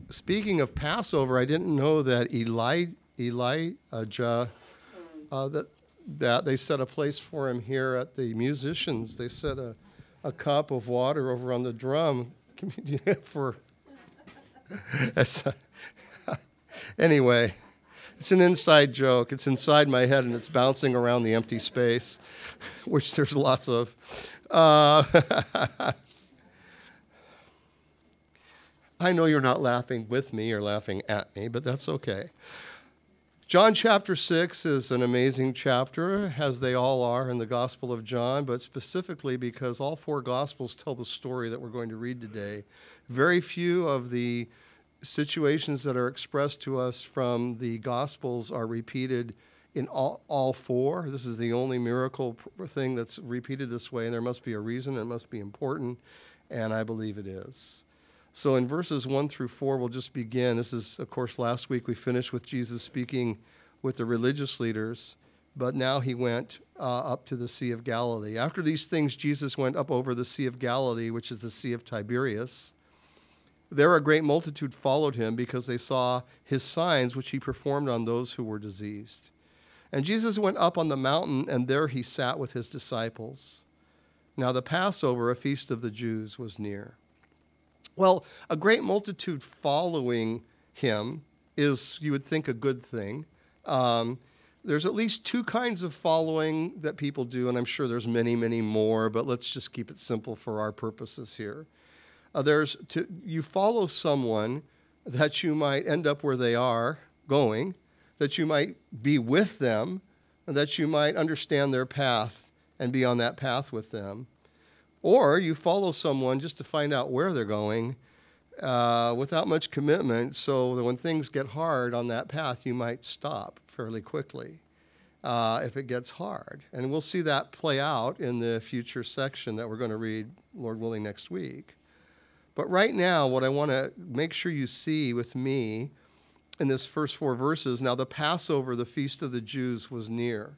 speaking of Passover, I didn't know that Elijah that they set a place for him here at the musicians. They set a cup of water over on the drum for. That's, anyway, it's an inside joke. It's inside my head and it's bouncing around the empty space, which there's lots of. Uh, I know you're not laughing with me or laughing at me, but that's okay. John chapter 6 is an amazing chapter, as they all are in the Gospel of John, but specifically because all four Gospels tell the story that we're going to read today. Very few of the situations that are expressed to us from the Gospels are repeated in all four. This is the only miracle thing that's repeated this way, and there must be a reason, it must be important, and I believe it is. So in verses 1 through 4, we'll just begin. This is, of course, last week we finished with Jesus speaking with the religious leaders, but now he went up to the Sea of Galilee. After these things, Jesus went up over the Sea of Galilee, which is the Sea of Tiberias. There a great multitude followed him because they saw his signs, which he performed on those who were diseased. And Jesus went up on the mountain, and there he sat with his disciples. Now the Passover, a feast of the Jews, was near. Well, a great multitude following him is, you would think, a good thing. There's at least two kinds of following that people do, and I'm sure there's many, many more, but let's just keep it simple for our purposes here. You follow someone that you might end up where they are going, that you might be with them, and that you might understand their path and be on that path with them. Or you follow someone just to find out where they're going without much commitment, so that when things get hard on that path, you might stop fairly quickly if it gets hard. And we'll see that play out in the future section that we're going to read, Lord willing, next week. But right now, what I want to make sure you see with me in this first four verses, now the Passover, the feast of the Jews, was near.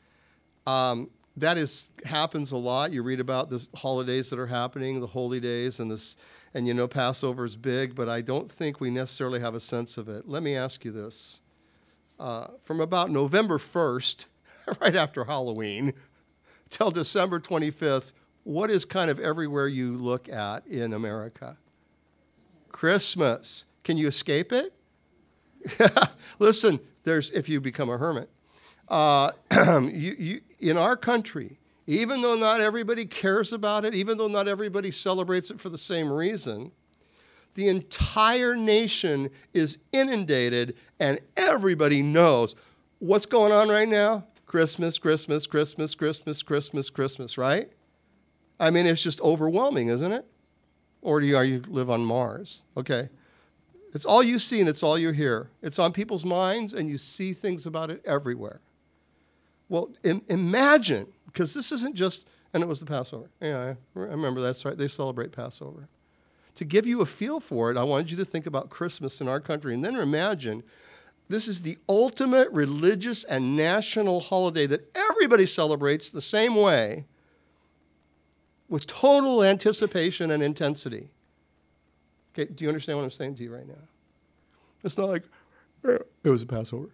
Happens a lot. You read about the holidays that are happening, the holy days, and you know Passover is big, but I don't think we necessarily have a sense of it. Let me ask you this. From about November 1st, right after Halloween, till December 25th, what is kind of everywhere you look at in America? Christmas. Can you escape it? Listen, if you become a hermit. In our country, even though not everybody cares about it, even though not everybody celebrates it for the same reason, the entire nation is inundated and everybody knows what's going on right now. Christmas, Christmas, Christmas, Christmas, Christmas, Christmas, right? I mean, it's just overwhelming, isn't it? Or do you live on Mars? Okay. It's all you see and it's all you hear. It's on people's minds and you see things about it everywhere. Well, imagine, because this isn't just, and it was the Passover. Yeah, I remember that's right. They celebrate Passover. To give you a feel for it, I wanted you to think about Christmas in our country and then imagine this is the ultimate religious and national holiday that everybody celebrates the same way with total anticipation and intensity. Okay, do you understand what I'm saying to you right now? It's not like, it was a Passover.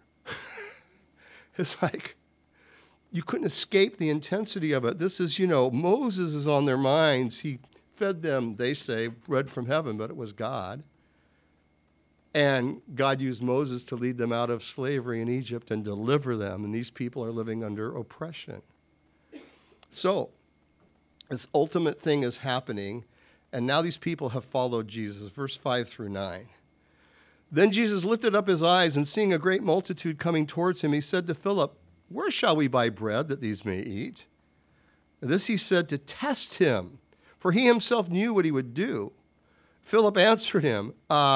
It's like, you couldn't escape the intensity of it. This is, Moses is on their minds. He fed them, they say, bread from heaven, but it was God. And God used Moses to lead them out of slavery in Egypt and deliver them. And these people are living under oppression. So, this ultimate thing is happening. And now these people have followed Jesus. Verse 5 through 9. Then Jesus lifted up his eyes, and seeing a great multitude coming towards him, he said to Philip, "Where shall we buy bread that these may eat?" This he said to test him, for he himself knew what he would do. Philip answered him,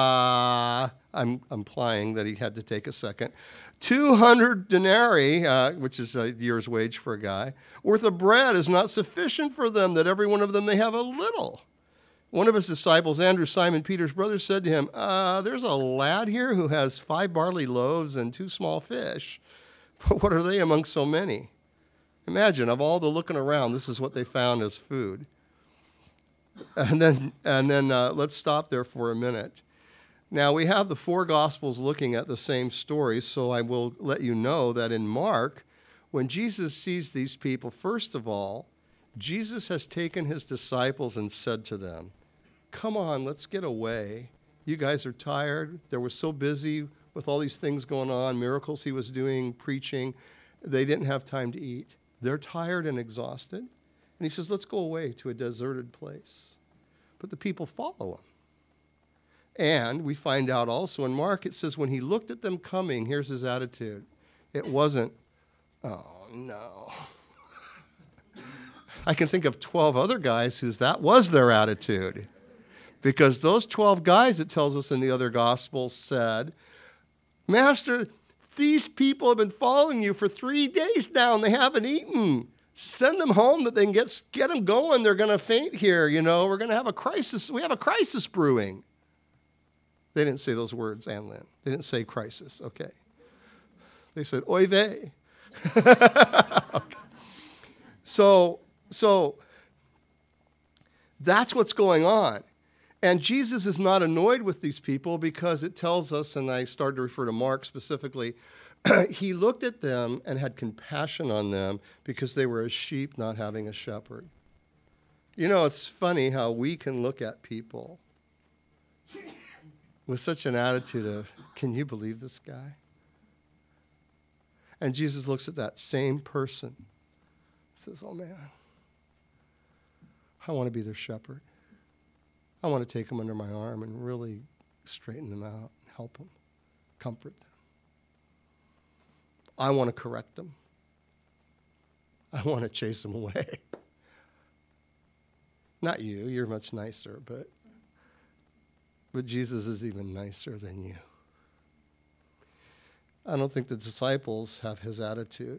I'm implying that he had to take a second, 200 denarii, which is a year's wage for a guy, worth of bread is not sufficient for them, that every one of them may have a little. One of his disciples, Andrew, Simon Peter's brother, said to him, there's a lad here who has 5 barley loaves and 2 small fish. But what are they among so many? Imagine, of all the looking around, this is what they found as food. And then let's stop there for a minute. Now, we have the four Gospels looking at the same story, so I will let you know that in Mark, when Jesus sees these people, first of all, Jesus has taken his disciples and said to them, "Come on, let's get away. You guys are tired. They were so busy with all these things going on, miracles he was doing, preaching. They didn't have time to eat. They're tired and exhausted." And he says, "Let's go away to a deserted place." But the people follow him. And we find out also in Mark, it says when he looked at them coming, here's his attitude. It wasn't, "Oh, no." I can think of 12 other guys whose that was their attitude. Because those 12 guys, it tells us in the other Gospels, said, "Master, these people have been following you for 3 days now and they haven't eaten. Send them home that they can get them going. They're going to faint here. We're going to have a crisis. We have a crisis brewing." They didn't say those words, Ann Lynn. They didn't say crisis, okay. They said, "Oy vey." Okay. So that's what's going on. And Jesus is not annoyed with these people because it tells us, and I started to refer to Mark specifically, he looked at them and had compassion on them because they were as sheep not having a shepherd. It's funny how we can look at people with such an attitude of, "Can you believe this guy?" And Jesus looks at that same person, says, "Oh man, I want to be their shepherd. I want to take them under my arm and really straighten them out, help them, comfort them. I want to correct them. I want to chase them away." Not you, you're much nicer, but Jesus is even nicer than you. I don't think the disciples have his attitude.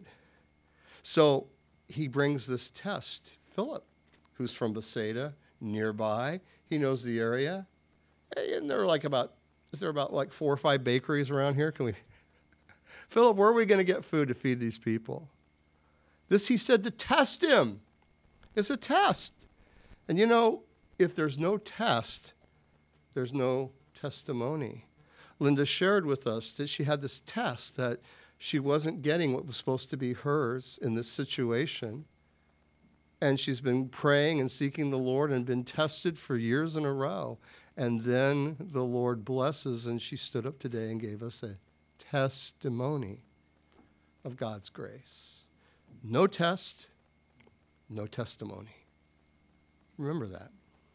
So he brings this test. Philip, who's from Bethsaida, nearby, he knows the area. And there are is there about like 4 or 5 bakeries around here? Philip, where are we going to get food to feed these people? This he said to test him. It's a test. And if there's no test, there's no testimony. Linda shared with us that she had this test that she wasn't getting what was supposed to be hers in this situation. And she's been praying and seeking the Lord and been tested for years in a row. And then the Lord blesses, and she stood up today and gave us a testimony of God's grace. No test, no testimony. Remember that.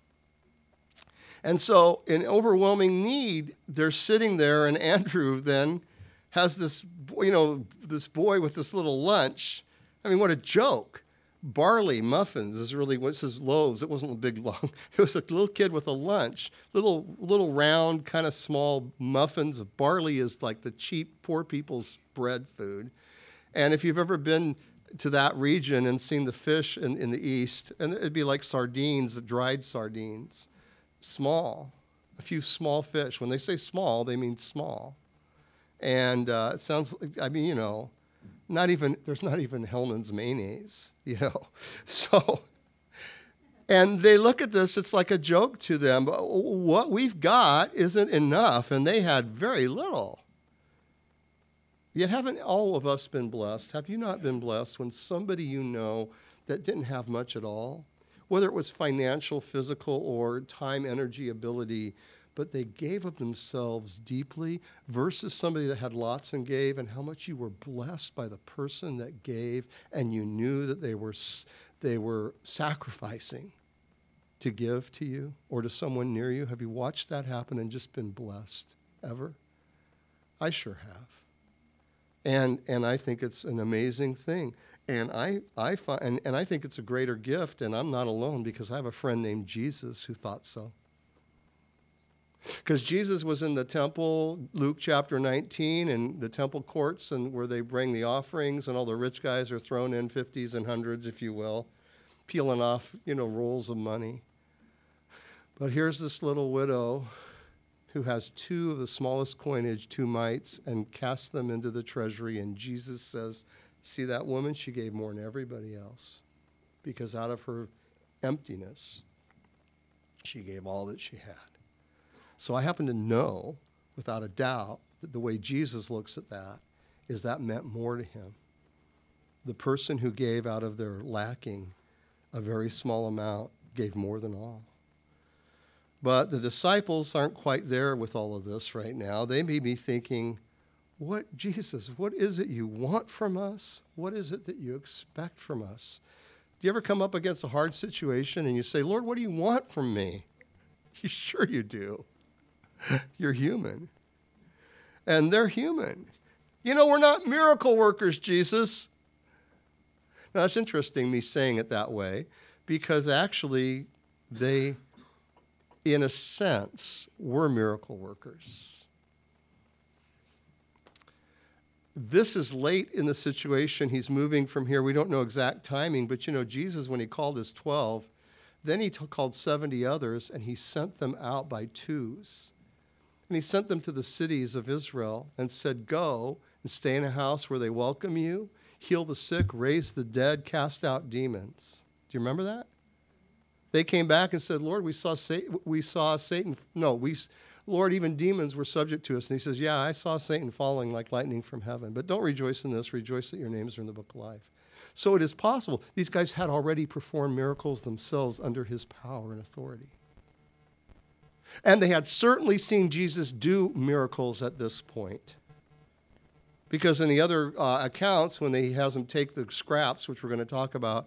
And so in overwhelming need, they're sitting there, and Andrew then has this boy with this little lunch. I mean, what a joke. Barley muffins is really what's his loaves. It wasn't a big long. It was a little kid with a lunch, little round kind of small muffins. Barley is like the cheap poor people's bread food. And if you've ever been to that region and seen the fish in the east, and it'd be like sardines, dried sardines, small, a few small fish. When they say small, they mean small. And it sounds, there's not even Hellman's mayonnaise, So, and they look at this, it's like a joke to them. What we've got isn't enough, and they had very little. Yet haven't all of us been blessed? Have you not been blessed when somebody that didn't have much at all, whether it was financial, physical, or time, energy, ability, but they gave of themselves deeply versus somebody that had lots and gave, and how much you were blessed by the person that gave, and you knew that they were sacrificing to give to you or to someone near you? Have you watched that happen and just been blessed ever? I sure have. And I think it's an amazing thing. And I think it's a greater gift, and I'm not alone because I have a friend named Jesus who thought so. Because Jesus was in the temple, Luke chapter 19, and the temple courts, and where they bring the offerings, and all the rich guys are thrown in 50s and 100s, if you will, peeling off, rolls of money. But here's this little widow who has 2 of the smallest coinage, 2 mites, and casts them into the treasury. And Jesus says, "See that woman? She gave more than everybody else, because out of her emptiness, she gave all that she had." So I happen to know without a doubt, that the way Jesus looks at that is that meant more to him. The person who gave out of their lacking a very small amount gave more than all. But the disciples aren't quite there with all of this right now. They may be thinking, what, Jesus, what is it you want from us? What is it that you expect from us? Do you ever come up against a hard situation and you say, Lord, what do you want from me? You sure you do. You're human. And they're human. You know, we're not miracle workers, Jesus. Now, that's interesting, me saying it that way, because actually they, in a sense, were miracle workers. This is late in the situation. He's moving from here. We don't know exact timing, but you know, Jesus, when he called his 12, then he called 70 others, and he sent them out by twos. And he sent them to the cities of Israel and said, go and stay in a house where they welcome you, heal the sick, raise the dead, cast out demons. Do you remember that? They came back and said, Lord, we saw Satan. Lord, even demons were subject to us. And he says, yeah, I saw Satan falling like lightning from heaven. But don't rejoice in this. Rejoice that your names are in the book of life. So it is possible. These guys had already performed miracles themselves under his power and authority. And they had certainly seen Jesus do miracles at this point. Because in the other accounts, when he has them take the scraps, which we're going to talk about,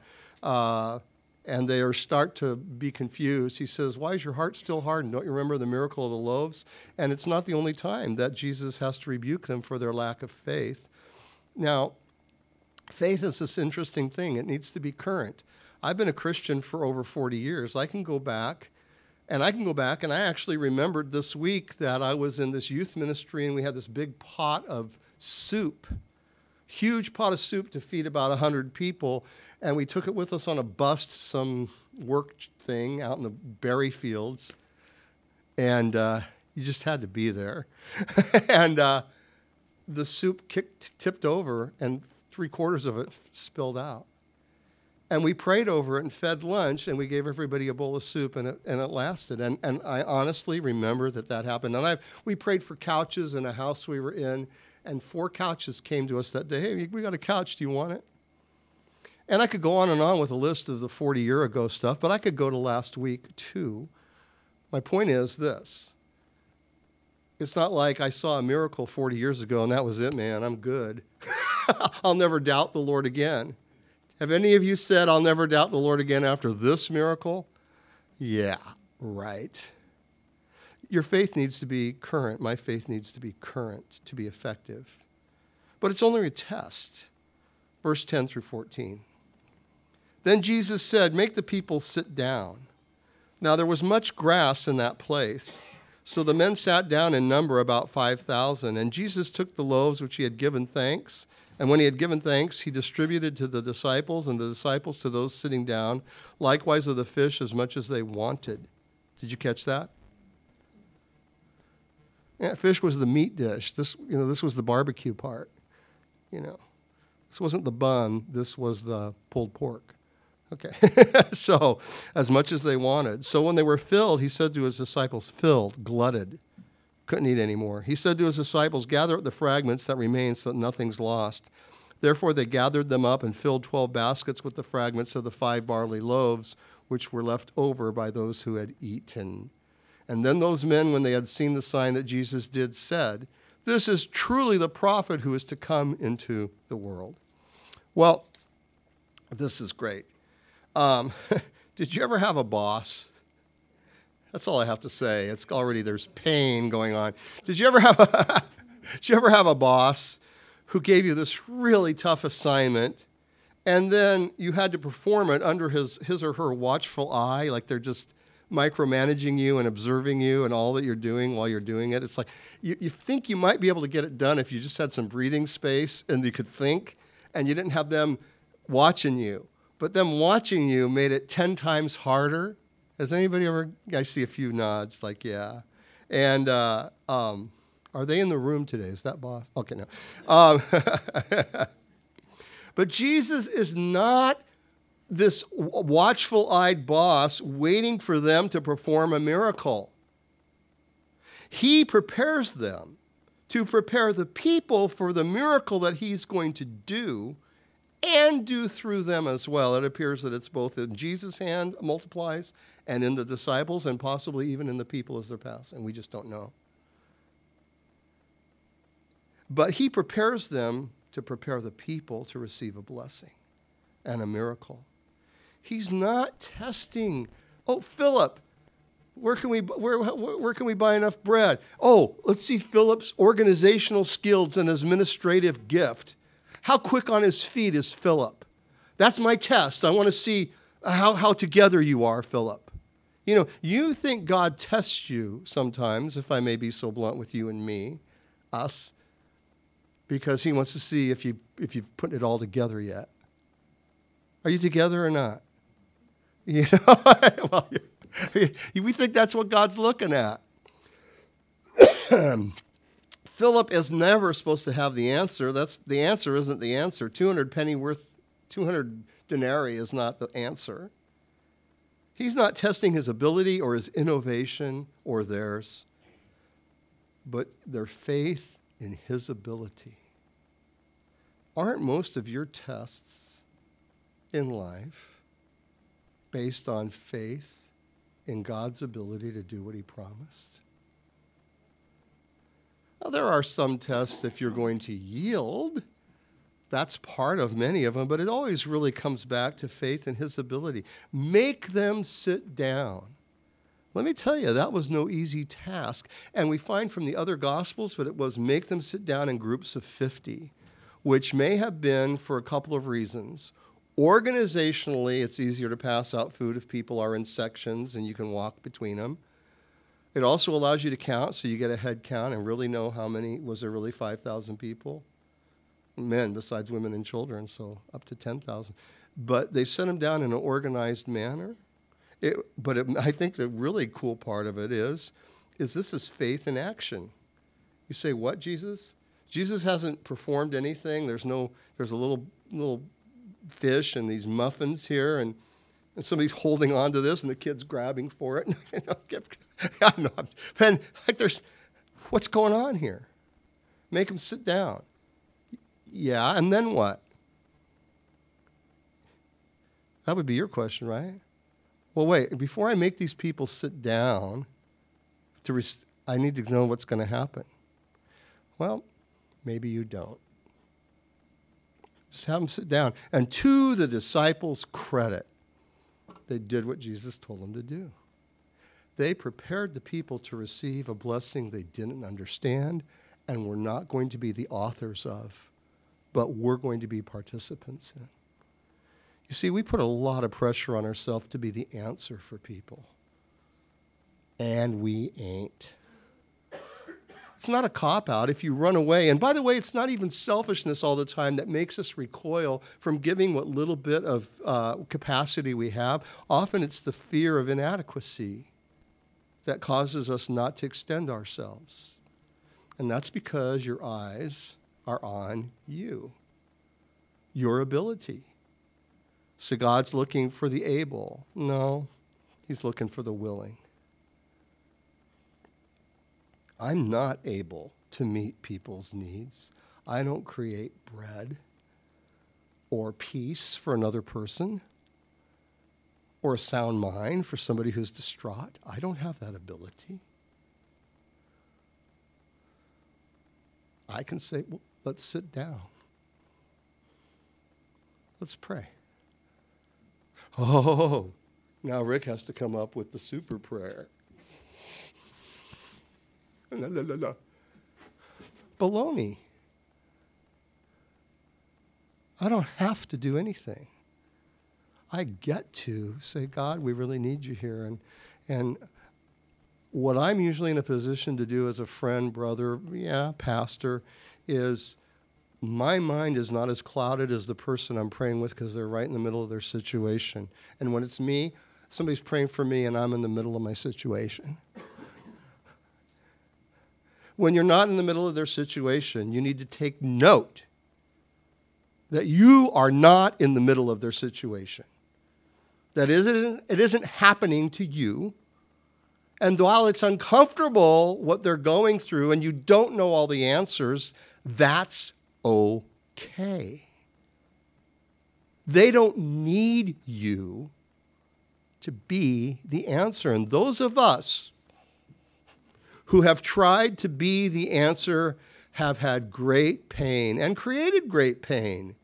and they start to be confused, he says, why is your heart still hardened? Don't you remember the miracle of the loaves? And it's not the only time that Jesus has to rebuke them for their lack of faith. Now, faith is this interesting thing. It needs to be current. I've been a Christian for over 40 years. I can go back, and I actually remembered this week that I was in this youth ministry, and we had this big pot of soup, huge pot of soup to feed about 100 people, and we took it with us on a bus to some work thing out in the berry fields, and you just had to be there. And the soup tipped over, and 3/4 of it spilled out. And we prayed over it and fed lunch, and we gave everybody a bowl of soup, and it lasted. And I honestly remember that happened. And we prayed for couches in a house we were in, and 4 couches came to us that day. Hey, we got a couch. Do you want it? And I could go on and on with a list of the 40-year-ago stuff, but I could go to last week too. My point is this. It's not like I saw a miracle 40 years ago and that was it, man. I'm good. I'll never doubt the Lord again. Have any of you said, I'll never doubt the Lord again after this miracle? Yeah, right. Your faith needs to be current. My faith needs to be current to be effective. But it's only a test. Verse 10 through 14. Then Jesus said, make the people sit down. Now there was much grass in that place. So the men sat down in number about 5,000. And Jesus took the loaves which he had given thanks. And when he had given thanks, he distributed to the disciples, and the disciples to those sitting down, likewise of the fish as much as they wanted. Did you catch that? Yeah, fish was the meat dish. This was the barbecue part. This wasn't the bun. This was the pulled pork. Okay. So, as much as they wanted. So when they were filled, he said to his disciples, filled, glutted, couldn't eat anymore. He said to his disciples, gather up the fragments that remain so that nothing's lost. Therefore they gathered them up and filled 12 baskets with the fragments of the 5 barley loaves, which were left over by those who had eaten. And then those men, when they had seen the sign that Jesus did, said, this is truly the prophet who is to come into the world. Well, this is great. Did you ever have a boss? That's all I have to say. It's already, there's pain going on. Did you ever have a boss who gave you this really tough assignment, and then you had to perform it under his or her watchful eye, like they're just micromanaging you and observing you and all that you're doing while you're doing it? It's like you think you might be able to get it done if you just had some breathing space and you could think, and you didn't have them watching you. But them watching you made it 10 times harder. Has anybody ever, I see a few nods, like, yeah. And are they in the room today? Is that boss? Okay, no. But Jesus is not this watchful-eyed boss waiting for them to perform a miracle. He prepares them to prepare the people for the miracle that he's going to do and do through them as well. It appears that it's both in Jesus' hand multiplies and in the disciples and possibly even in the people as they're passing. We just don't know. But he prepares them to prepare the people to receive a blessing and a miracle. He's not testing, oh, Philip, where can we buy enough bread? Oh, let's see Philip's organizational skills and his administrative gift. How quick on his feet is Philip? That's my test. I want to see how together you are, Philip. You know, you think God tests you sometimes, if I may be so blunt with you and me, us, because he wants to see if you've put it all together yet. Are you together or not? You know, well, we think that's what God's looking at. Philip is never supposed to have the answer. That's the answer isn't the answer. 200 denarii is not the answer. He's not testing his ability or his innovation or theirs, but their faith in his ability. Aren't most of your tests in life based on faith in God's ability to do what he promised? Now, there are some tests if you're going to yield. That's part of many of them, but it always really comes back to faith in his ability. Make them sit down. Let me tell you, that was no easy task. And we find from the other Gospels that it was make them sit down in groups of 50, which may have been for a couple of reasons. Organizationally, it's easier to pass out food if people are in sections and you can walk between them. It also allows you to count, so you get a head count and really know how many. Was there really 5,000 people? Men besides women and children, so up to 10,000. But they set them down in an organized manner. I think the really cool part of it is this is faith in action. You say, what, Jesus? Jesus hasn't performed anything. There's a little fish and these muffins here, and somebody's holding on to this, and the kid's grabbing for it. What's going on here? Make them sit down. Yeah, and then what? That would be your question, right? Well, wait, before I make these people sit down, I need to know what's going to happen. Well, maybe you don't. Just have them sit down. And to the disciples' credit, they did what Jesus told them to do. They prepared the people to receive a blessing they didn't understand and were not going to be the authors of, but we're going to be participants in. You see, we put a lot of pressure on ourselves to be the answer for people. And we ain't. It's not a cop-out if you run away. And by the way, it's not even selfishness all the time that makes us recoil from giving what little bit of capacity we have. Often it's the fear of inadequacy that causes us not to extend ourselves. And that's because your eyes are on you, your ability. So God's looking for the able. No, he's looking for the willing. I'm not able to meet people's needs. I don't create bread or peace for another person or a sound mind for somebody who's distraught. I don't have that ability. I can say, well, let's sit down. Let's pray. Oh, now Rick has to come up with the super prayer. La, la, la, la. Baloney. I don't have to do anything. I get to say, God, we really need you here. And what I'm usually in a position to do as a friend, brother, pastor, is my mind is not as clouded as the person I'm praying with because they're right in the middle of their situation. And when it's me, somebody's praying for me and I'm in the middle of my situation. When you're not in the middle of their situation, you need to take note that you are not in the middle of their situation. That it isn't happening to you, And while it's uncomfortable what they're going through and you don't know all the answers, that's okay. They don't need you to be the answer. And those of us who have tried to be the answer have had great pain and created great pain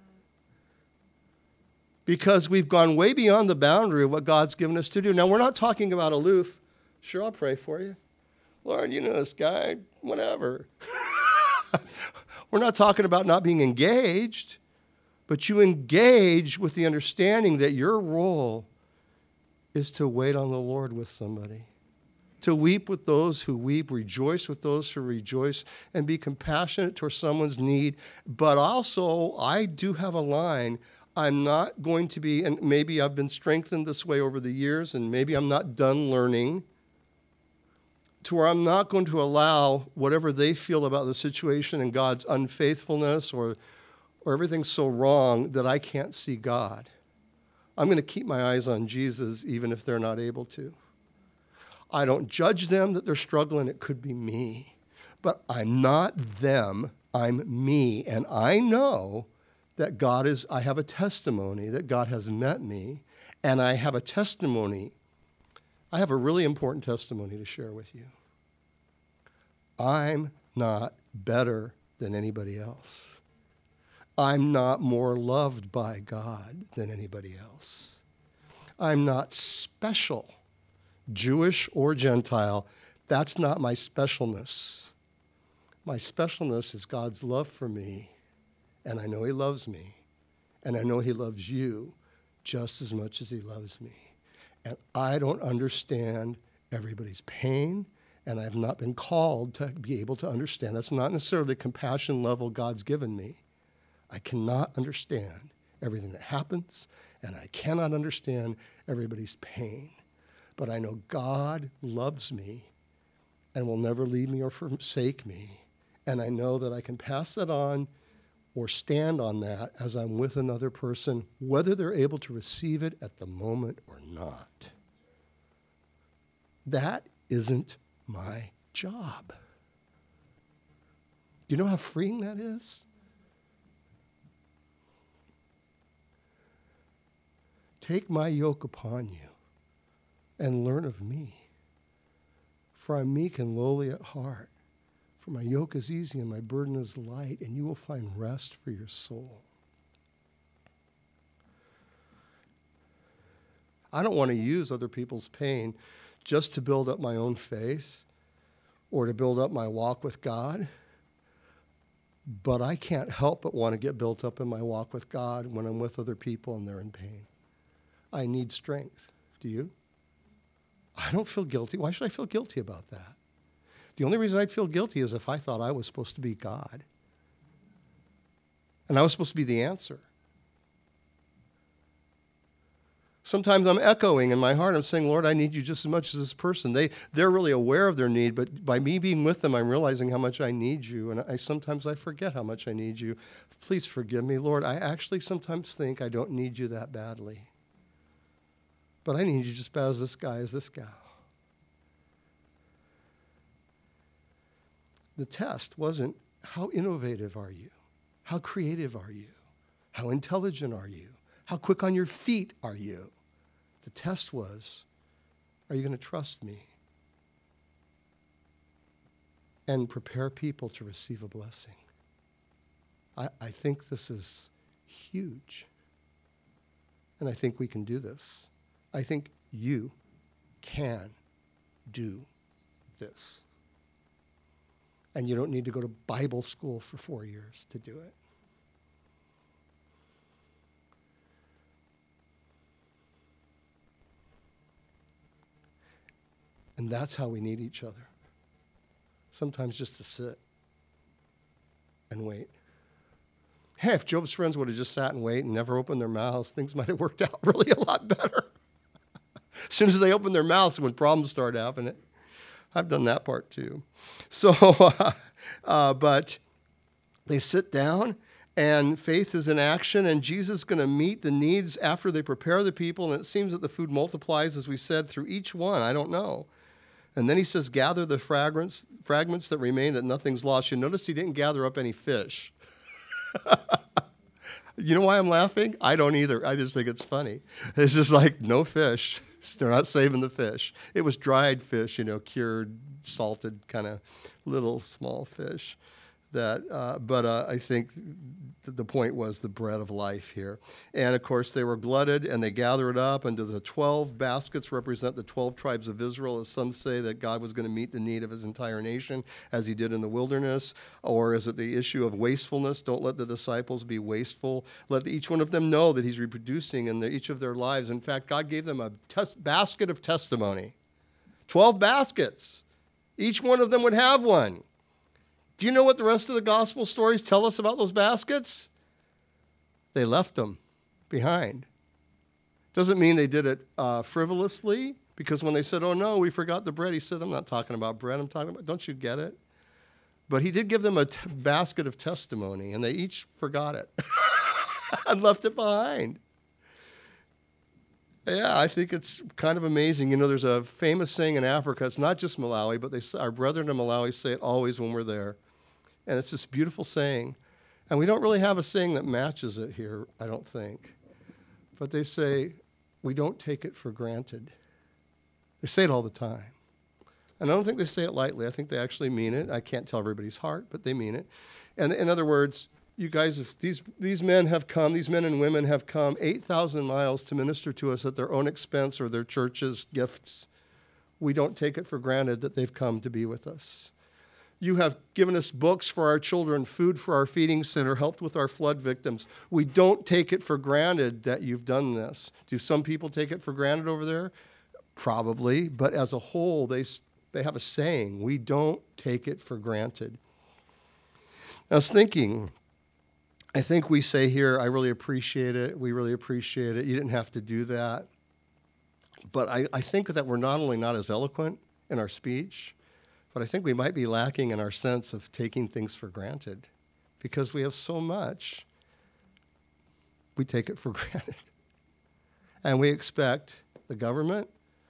because we've gone way beyond the boundary of what God's given us to do. Now, we're not talking about aloof. Sure, I'll pray for you. Lord, you know this guy, whatever. We're not talking about not being engaged, but you engage with the understanding that your role is to wait on the Lord with somebody, to weep with those who weep, rejoice with those who rejoice, and be compassionate towards someone's need. But also, I do have a line. I'm not going to be, and maybe I've been strengthened this way over the years, and maybe I'm not done learning, to where I'm not going to allow whatever they feel about the situation and God's unfaithfulness or everything's so wrong that I can't see God. I'm going to keep my eyes on Jesus even if they're not able to. I don't judge them that they're struggling. It could be me. But I'm not them. I'm me. And I know that I have a testimony that God has met me. And I have a testimony. I have a really important testimony to share with you. I'm not better than anybody else. I'm not more loved by God than anybody else. I'm not special, Jewish or Gentile. That's not my specialness. My specialness is God's love for me, and I know he loves me, and I know he loves you just as much as he loves me. And I don't understand everybody's pain, and I have not been called to be able to understand. That's not necessarily the compassion level God's given me. I cannot understand everything that happens, and I cannot understand everybody's pain. But I know God loves me and will never leave me or forsake me. And I know that I can pass that on or stand on that as I'm with another person, whether they're able to receive it at the moment or not. That isn't my job. Do you know how freeing that is? Take my yoke upon you and learn of me. For I'm meek and lowly at heart. For my yoke is easy and my burden is light, and you will find rest for your soul. I don't want to use other people's pain just to build up my own faith or to build up my walk with God. But I can't help but want to get built up in my walk with God when I'm with other people and they're in pain. I need strength. Do you? I don't feel guilty. Why should I feel guilty about that? The only reason I'd feel guilty is if I thought I was supposed to be God. And I was supposed to be the answer. Sometimes I'm echoing in my heart. I'm saying, Lord, I need you just as much as this person. They're really aware of their need, but by me being with them, I'm realizing how much I need you. And sometimes I forget how much I need you. Please forgive me, Lord. I actually sometimes think I don't need you that badly. But I need you just as bad as this guy, as this gal. The test wasn't how innovative are you? How creative are you? How intelligent are you? How quick on your feet are you? The test was, are you going to trust me? And prepare people to receive a blessing. I think this is huge. And I think we can do this. I think you can do this. And you don't need to go to Bible school for 4 years to do it. And that's how we need each other. Sometimes just to sit and wait. Hey, if Job's friends would have just sat and waited and never opened their mouths, things might have worked out really a lot better. As soon as they open their mouths, when problems start happening. I've done that part too. So, but they sit down, and faith is in action, and Jesus is going to meet the needs after they prepare the people, and it seems that the food multiplies, as we said, through each one. I don't know. And then he says, gather the fragments that remain, that nothing's lost. You notice he didn't gather up any fish. You know why I'm laughing? I don't either. I just think it's funny. It's just like, no fish. They're not saving the fish. It was dried fish, cured, salted, kind of little small fish. But I think the point was the bread of life here. And of course, they were glutted and they gather it up. And the 12 baskets represent the 12 tribes of Israel, as some say that God was going to meet the need of his entire nation as he did in the wilderness. Or is it the issue of wastefulness? Don't let the disciples be wasteful. Let each one of them know that he's reproducing in each of their lives. In fact, God gave them a basket of testimony. 12 baskets. Each one of them would have one. Do you know what the rest of the gospel stories tell us about those baskets? They left them behind. Doesn't mean they did it frivolously, because when they said, oh no, we forgot the bread, he said, I'm not talking about bread, I'm talking about, don't you get it? But he did give them a basket of testimony, and they each forgot it and left it behind. Yeah, I think it's kind of amazing. There's a famous saying in Africa, it's not just Malawi, but our brethren in Malawi say it always when we're there. And it's this beautiful saying. And we don't really have a saying that matches it here, I don't think. But they say, we don't take it for granted. They say it all the time. And I don't think they say it lightly. I think they actually mean it. I can't tell everybody's heart, but they mean it. And in other words, you guys, if these men and women have come 8,000 miles to minister to us at their own expense or their church's gifts. We don't take it for granted that they've come to be with us. You have given us books for our children, food for our feeding center, helped with our flood victims. We don't take it for granted that you've done this. Do some people take it for granted over there? Probably, but as a whole, they have a saying, we don't take it for granted. I was thinking, I think we say here, I really appreciate it, we really appreciate it, you didn't have to do that. But I think that we're not only not as eloquent in our speech, but I think we might be lacking in our sense of taking things for granted, because we have so much, we take it for granted. And we expect the government,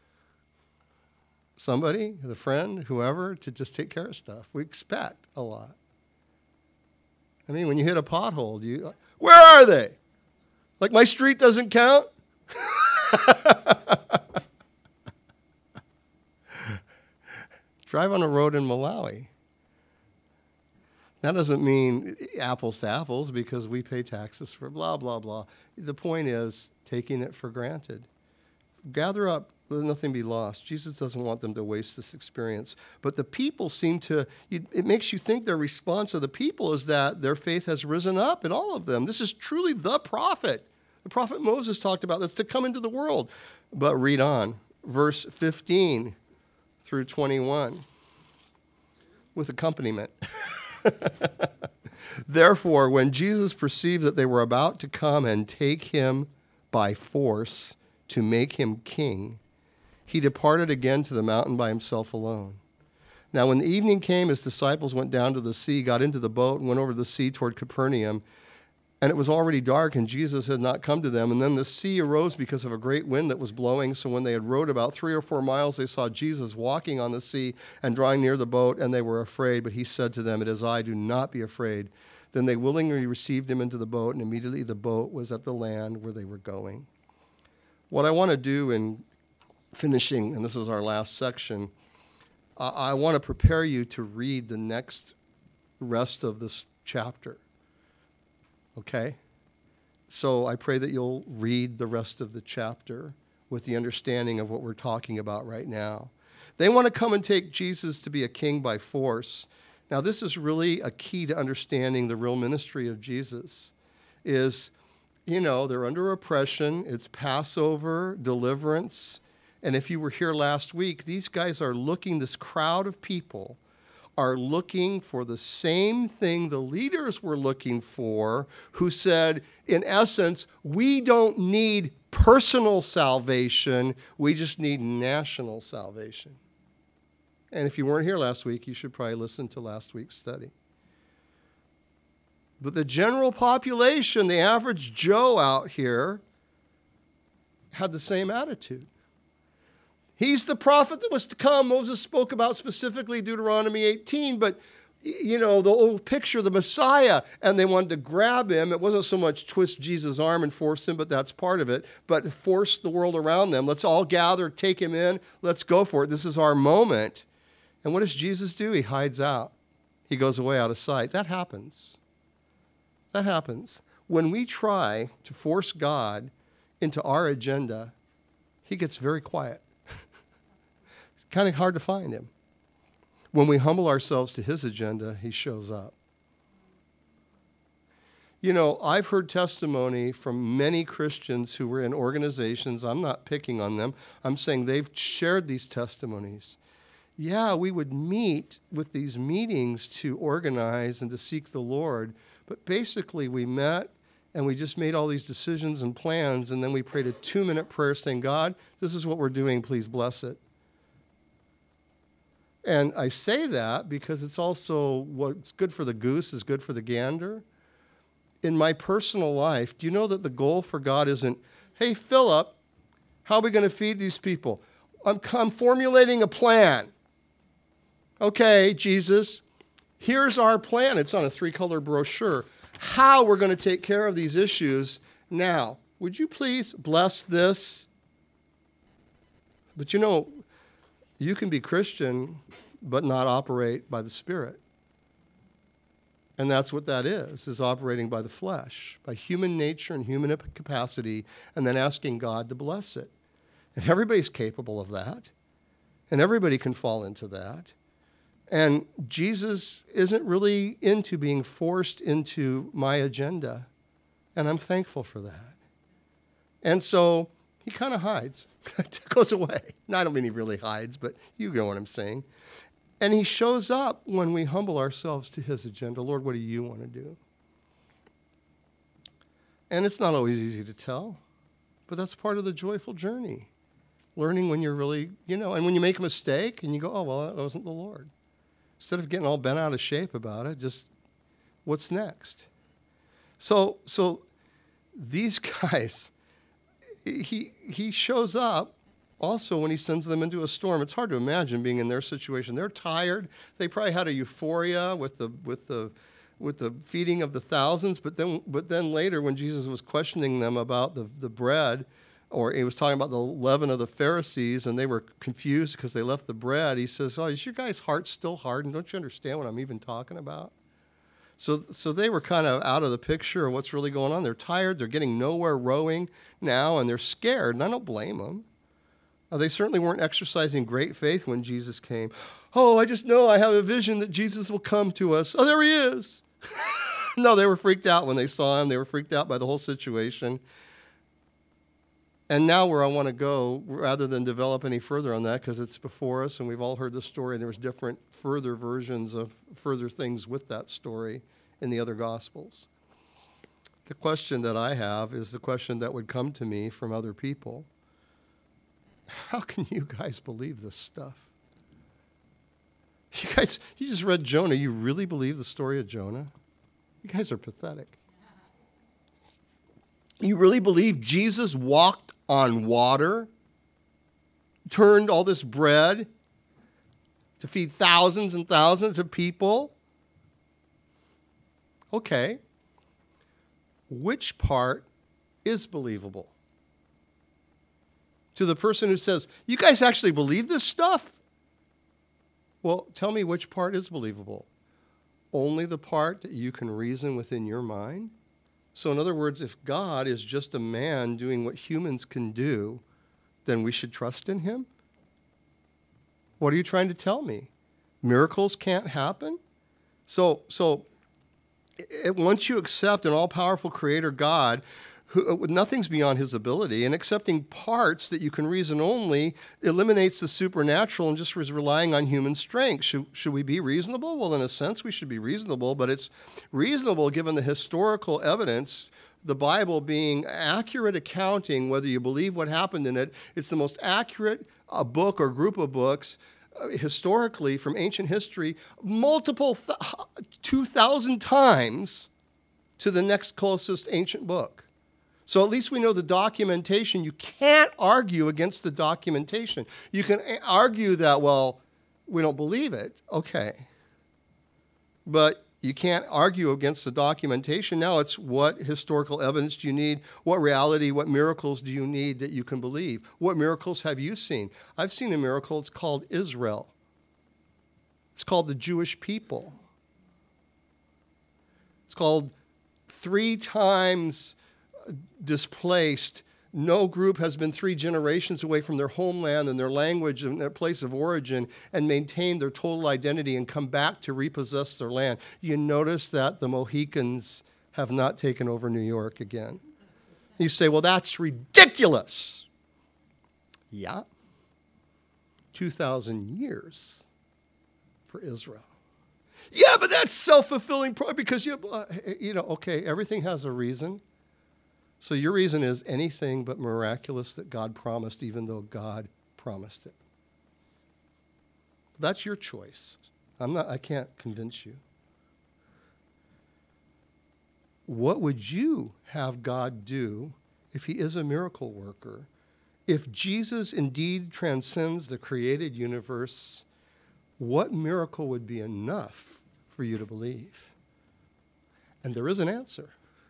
somebody, the friend, whoever, to just take care of stuff. We expect a lot. I mean, when you hit a pothole, where are they? Like my street doesn't count? Drive on a road in Malawi. That doesn't mean apples to apples, because we pay taxes for blah, blah, blah. The point is taking it for granted. Gather up, let nothing be lost. Jesus doesn't want them to waste this experience. But the people seem to, it makes you think their response of the people is that their faith has risen up in all of them. This is truly the prophet. The prophet Moses talked about this to come into the world. But read on, verse 15 through 21, with accompaniment. Therefore, when Jesus perceived that they were about to come and take him by force to make him king, he departed again to the mountain by himself alone. Now, when the evening came, his disciples went down to the sea, got into the boat, and went over the sea toward Capernaum. And it was already dark, and Jesus had not come to them. And then the sea arose because of a great wind that was blowing. So when they had rowed about 3 or 4 miles, they saw Jesus walking on the sea and drawing near the boat, and they were afraid. But he said to them, "It is I, do not be afraid." Then they willingly received him into the boat, and immediately the boat was at the land where they were going. What I want to do in finishing, and this is our last section, I want to prepare you to read the next rest of this chapter. Okay? So I pray that you'll read the rest of the chapter with the understanding of what we're talking about right now. They want to come and take Jesus to be a king by force. Now, this is really a key to understanding the real ministry of Jesus, is, they're under oppression. It's Passover, deliverance. And if you were here last week, these guys are looking, this crowd of people are looking for the same thing the leaders were looking for, who said, in essence, we don't need personal salvation, we just need national salvation. And if you weren't here last week, you should probably listen to last week's study. But the general population, the average Joe out here, had the same attitude. He's the prophet that was to come. Moses spoke about specifically Deuteronomy 18, but the old picture, the Messiah, and they wanted to grab him. It wasn't so much twist Jesus' arm and force him, but that's part of it, but force the world around them. Let's all gather, take him in, let's go for it. This is our moment. And what does Jesus do? He hides out. He goes away out of sight. That happens. That happens. When we try to force God into our agenda, he gets very quiet. It's kind of hard to find him. When we humble ourselves to his agenda, he shows up. I've heard testimony from many Christians who were in organizations. I'm not picking on them. I'm saying they've shared these testimonies. Yeah, we would meet with these meetings to organize and to seek the Lord, but basically we met and we just made all these decisions and plans, and then we prayed a 2-minute prayer saying, God, this is what we're doing, please bless it. And I say that because it's also what's good for the goose is good for the gander. In my personal life, do you know that the goal for God isn't, hey, Philip, how are we going to feed these people? I'm formulating a plan. Okay, Jesus, here's our plan. It's on a 3-color brochure. How we're going to take care of these issues. Now, would you please bless this? But you can be Christian but not operate by the Spirit. And that's what that is operating by the flesh, by human nature and human capacity, and then asking God to bless it. And everybody's capable of that. And everybody can fall into that. And Jesus isn't really into being forced into my agenda. And I'm thankful for that. And so he kind of hides, goes away. No, I don't mean he really hides, but you know what I'm saying. And he shows up when we humble ourselves to his agenda. Lord, what do you want to do? And it's not always easy to tell, but that's part of the joyful journey. Learning when you're really, and when you make a mistake and you go, oh, well, that wasn't the Lord. Instead of getting all bent out of shape about it, just what's next? So these guys, he shows up also when he sends them into a storm. It's hard to imagine being in their situation. They're tired. They probably had a euphoria with the feeding of the thousands, but then later when Jesus was questioning them about the bread, or he was talking about the leaven of the Pharisees, and they were confused because they left the bread. He says, oh, is your guys' heart still hardened? Don't you understand what I'm even talking about? So they were kind of out of the picture of what's really going on. They're tired. They're getting nowhere rowing now, and they're scared, and I don't blame them. They certainly weren't exercising great faith when Jesus came. Oh, I just know I have a vision that Jesus will come to us. Oh, there he is. No, they were freaked out when they saw him. They were freaked out by the whole situation. And now where I want to go, rather than develop any further on that, because it's before us and we've all heard the story, and there was different further versions of further things with that story in the other Gospels. The question that I have is the question that would come to me from other people. How can you guys believe this stuff? You just read Jonah. You really believe the story of Jonah? You guys are pathetic. You really believe Jesus walked on water, turned all this bread to feed thousands and thousands of people? Okay. Which part is believable? To the person who says, you guys actually believe this stuff? Well, tell me which part is believable. Only the part that you can reason within your mind? So in other words, if God is just a man doing what humans can do, then we should trust in him? What are you trying to tell me? Miracles can't happen? So once you accept an all-powerful creator God, nothing's beyond his ability, and accepting parts that you can reason only eliminates the supernatural and just is relying on human strength. Should we be reasonable? Well, in a sense, we should be reasonable, but it's reasonable given the historical evidence, the Bible being accurate accounting, whether you believe what happened in it. It's the most accurate book or group of books historically from ancient history, multiple 2,000 times to the next closest ancient book. So at least we know the documentation. You can't argue against the documentation. You can argue that, well, we don't believe it. Okay. But you can't argue against the documentation. Now it's what historical evidence do you need? What reality, what miracles do you need that you can believe? What miracles have you seen? I've seen a miracle. It's called Israel. It's called the Jewish people. It's called 3 times displaced. No group has been 3 generations away from their homeland and their language and their place of origin and maintained their total identity and come back to repossess their land. You notice that the Mohicans have not taken over New York again. You say, well, that's ridiculous. Yeah. 2,000 years for Israel. Yeah, but that's self-fulfilling because, okay, everything has a reason. So your reason is anything but miraculous that God promised, even though God promised it. That's your choice. I can't convince you. What would you have God do if he is a miracle worker? If Jesus indeed transcends the created universe, what miracle would be enough for you to believe? And there is an answer.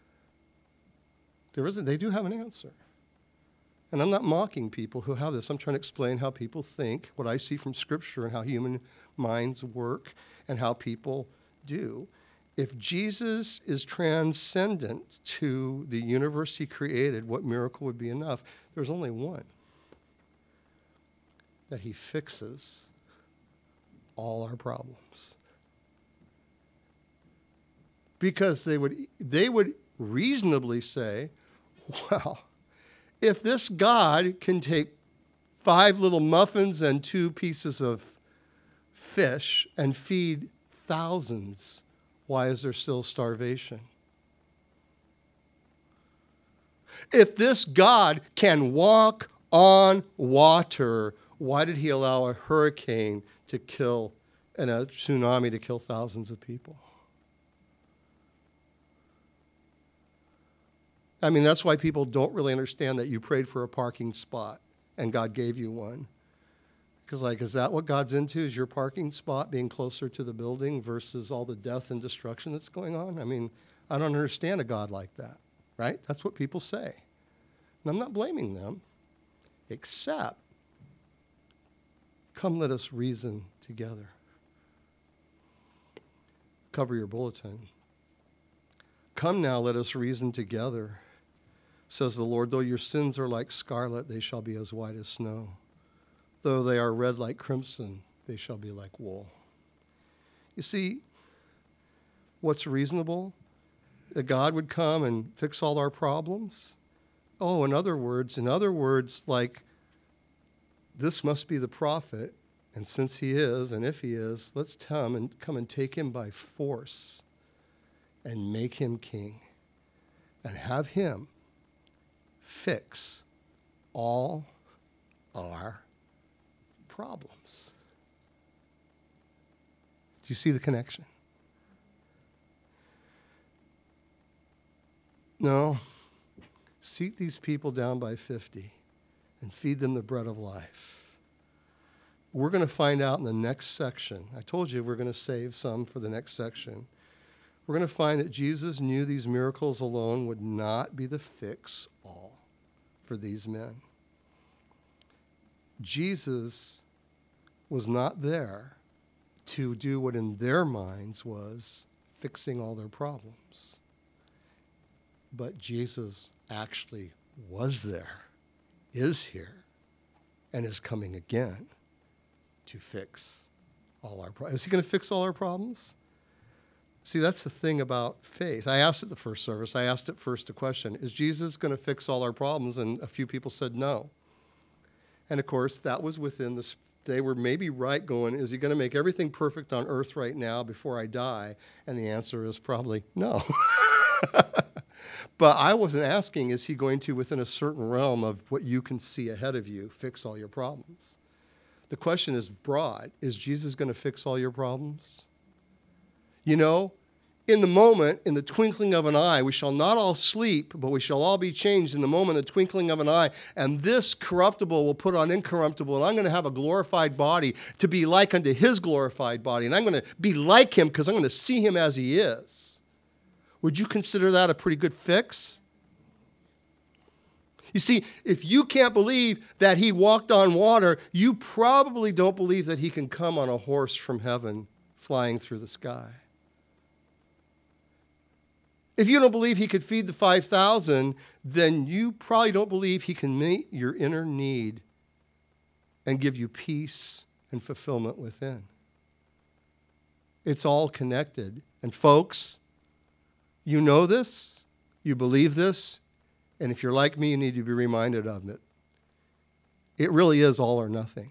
They do have an answer. And I'm not mocking people who have this. I'm trying to explain how people think, what I see from Scripture and how human minds work and how people do. If Jesus is transcendent to the universe he created, what miracle would be enough? There's only one. That he fixes all our problems. Because they would reasonably say, well, if this God can take 5 little muffins and 2 pieces of fish and feed thousands, why is there still starvation? If this God can walk on water, why did he allow a hurricane to kill and a tsunami to kill thousands of people? I mean, that's why people don't really understand that you prayed for a parking spot and God gave you one. Because, is that what God's into? Is your parking spot being closer to the building versus all the death and destruction that's going on? I mean, I don't understand a God like that, right? That's what people say. And I'm not blaming them, except, come let us reason together. Cover your bulletin. Come now, let us reason together. Says the Lord, though your sins are like scarlet, they shall be as white as snow. Though they are red like crimson, they shall be like wool. You see, what's reasonable? That God would come and fix all our problems? Oh, in other words, like, this must be the prophet, and since he is, and if he is, let's come and take him by force and make him king and have him fix all our problems. Do you see the connection? No. Seat these people down by 50 and feed them the bread of life. We're going to find out in the next section. I told you we're going to save some for the next section. We're going to find that Jesus knew these miracles alone would not be the fix all for these men. Jesus was not there to do what in their minds was fixing all their problems. But Jesus actually was there, is here, and is coming again to fix all our problems. Is he going to fix all our problems? See, that's the thing about faith. I asked at the first service, I asked at first a question, is Jesus going to fix all our problems? And a few people said no. And of course, that was within the, they were maybe right going, is he going to make everything perfect on earth right now before I die? And the answer is probably no. But I wasn't asking, is he going to, within a certain realm of what you can see ahead of you, fix all your problems? The question is broad. Is Jesus going to fix all your problems? You know, in the moment, in the twinkling of an eye. We shall not all sleep, but we shall all be changed in the moment, the twinkling of an eye. And this corruptible will put on incorruptible, and I'm going to have a glorified body to be like unto his glorified body. And I'm going to be like him because I'm going to see him as he is. Would you consider that a pretty good fix? You see, if you can't believe that he walked on water, you probably don't believe that he can come on a horse from heaven flying through the sky. If you don't believe he could feed the 5,000, then you probably don't believe he can meet your inner need and give you peace and fulfillment within. It's all connected. And folks, you know this, you believe this, and if you're like me, you need to be reminded of it. It really is all or nothing.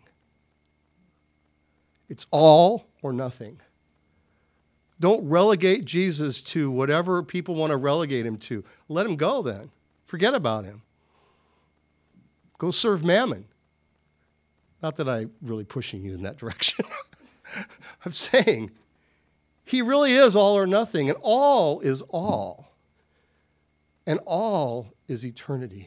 It's all or nothing. Don't relegate Jesus to whatever people want to relegate him to. Let him go then. Forget about him. Go serve Mammon. Not that I'm really pushing you in that direction. I'm saying he really is all or nothing, and all is all. And all is eternity.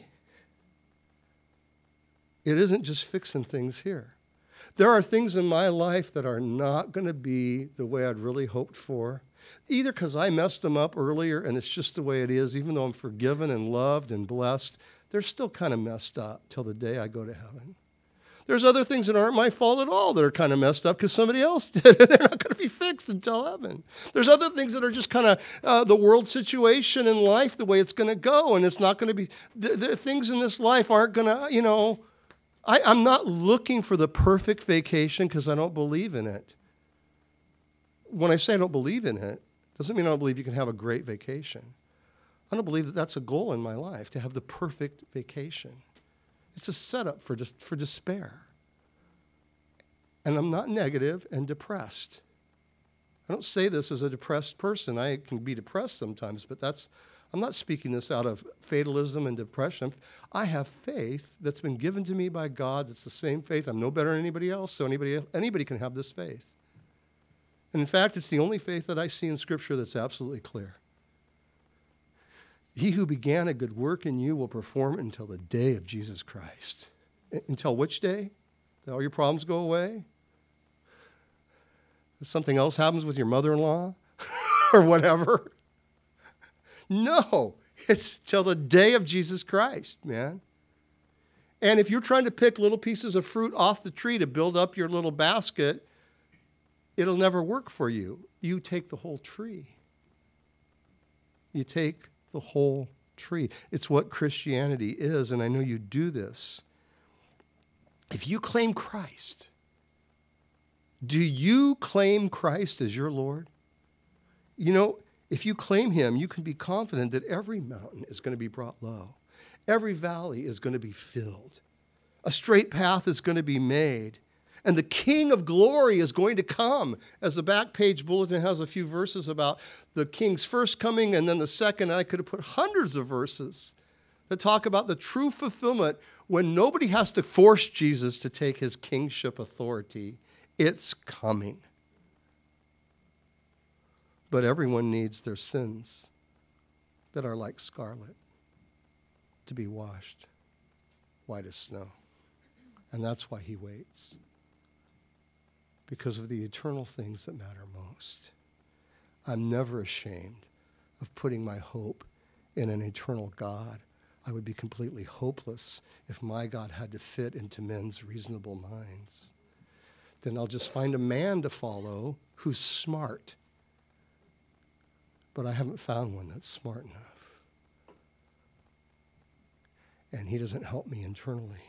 It isn't just fixing things here. There are things in my life that are not going to be the way I'd really hoped for, either because I messed them up earlier and it's just the way it is, even though I'm forgiven and loved and blessed, they're still kind of messed up till the day I go to heaven. There's other things that aren't my fault at all that are kind of messed up because somebody else did it. They're not going to be fixed until heaven. There's other things that are just kind of the world situation in life, the way it's going to go, and it's not going to be, the things in this life aren't going to, I'm not looking for the perfect vacation because I don't believe in it. When I say I don't believe in it, doesn't mean I don't believe you can have a great vacation. I don't believe that that's a goal in my life, to have the perfect vacation. It's a setup for despair. And I'm not negative and depressed. I don't say this as a depressed person. I can be depressed sometimes, but I'm not speaking this out of fatalism and depression. I have faith that's been given to me by God. That's the same faith. I'm no better than anybody else, so anybody can have this faith. And in fact, it's the only faith that I see in Scripture that's absolutely clear. He who began a good work in you will perform it until the day of Jesus Christ. Until which day? That all your problems go away? That something else happens with your mother-in-law? Or whatever? No, it's till the day of Jesus Christ, man. And if you're trying to pick little pieces of fruit off the tree to build up your little basket, it'll never work for you. You take the whole tree. You take the whole tree. It's what Christianity is, and I know you do this. If you claim Christ, do you claim Christ as your Lord? If you claim him, you can be confident that every mountain is going to be brought low. Every valley is going to be filled. A straight path is going to be made. And the King of glory is going to come. As the back page bulletin has a few verses about the King's first coming and then the second. I could have put hundreds of verses that talk about the true fulfillment when nobody has to force Jesus to take his kingship authority. It's coming. But everyone needs their sins that are like scarlet to be washed white as snow. And that's why he waits. Because of the eternal things that matter most. I'm never ashamed of putting my hope in an eternal God. I would be completely hopeless if my God had to fit into men's reasonable minds. Then I'll just find a man to follow who's smart. But I haven't found one that's smart enough. And he doesn't help me internally.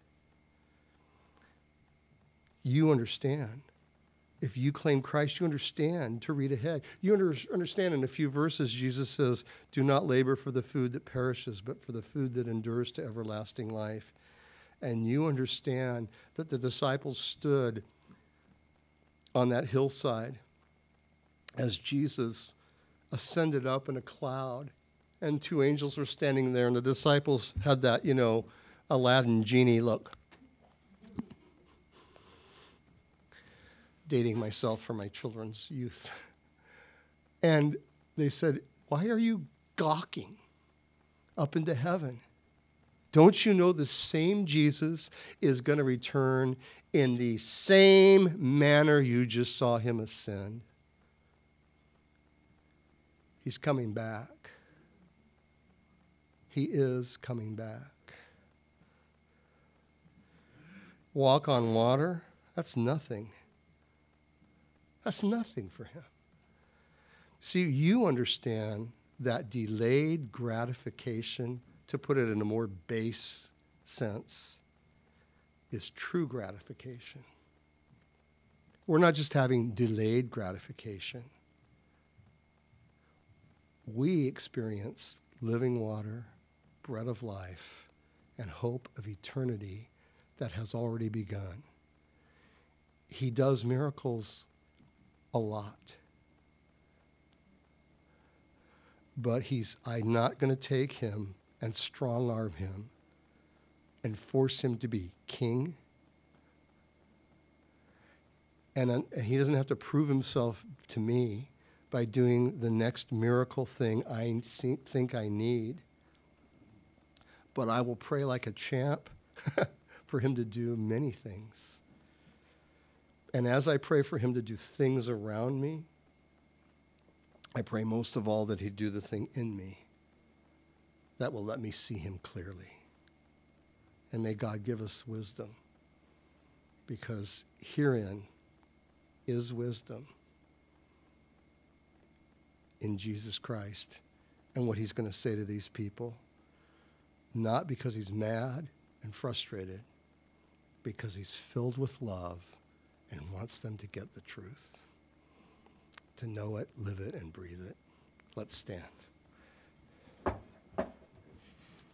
You understand. If you claim Christ, you understand to read ahead. You understand in a few verses, Jesus says, do not labor for the food that perishes, but for the food that endures to everlasting life. And you understand that the disciples stood on that hillside as Jesus ascended up in a cloud, and two angels were standing there, and the disciples had that, Aladdin genie look. Dating myself from my children's youth. And They said, why are you gawking up into heaven? Don't you know the same Jesus is going to return in the same manner you just saw him ascend? He's coming back. He is coming back. Walk on water, that's nothing. That's nothing for him. See, you understand that delayed gratification, to put it in a more base sense, is true gratification. We're not just having delayed gratification. We experience living water, bread of life, and hope of eternity that has already begun. He does miracles a lot. But I'm not going to take him and strong arm him and force him to be king. And he doesn't have to prove himself to me by doing the next miracle thing I think I need. But I will pray like a champ for him to do many things. And as I pray for him to do things around me, I pray most of all that he'd do the thing in me that will let me see him clearly. And may God give us wisdom, because herein is wisdom in Jesus Christ and what he's going to say to these people, not because he's mad and frustrated, because he's filled with love and wants them to get the truth, to know it, live it, and breathe it. Let's stand.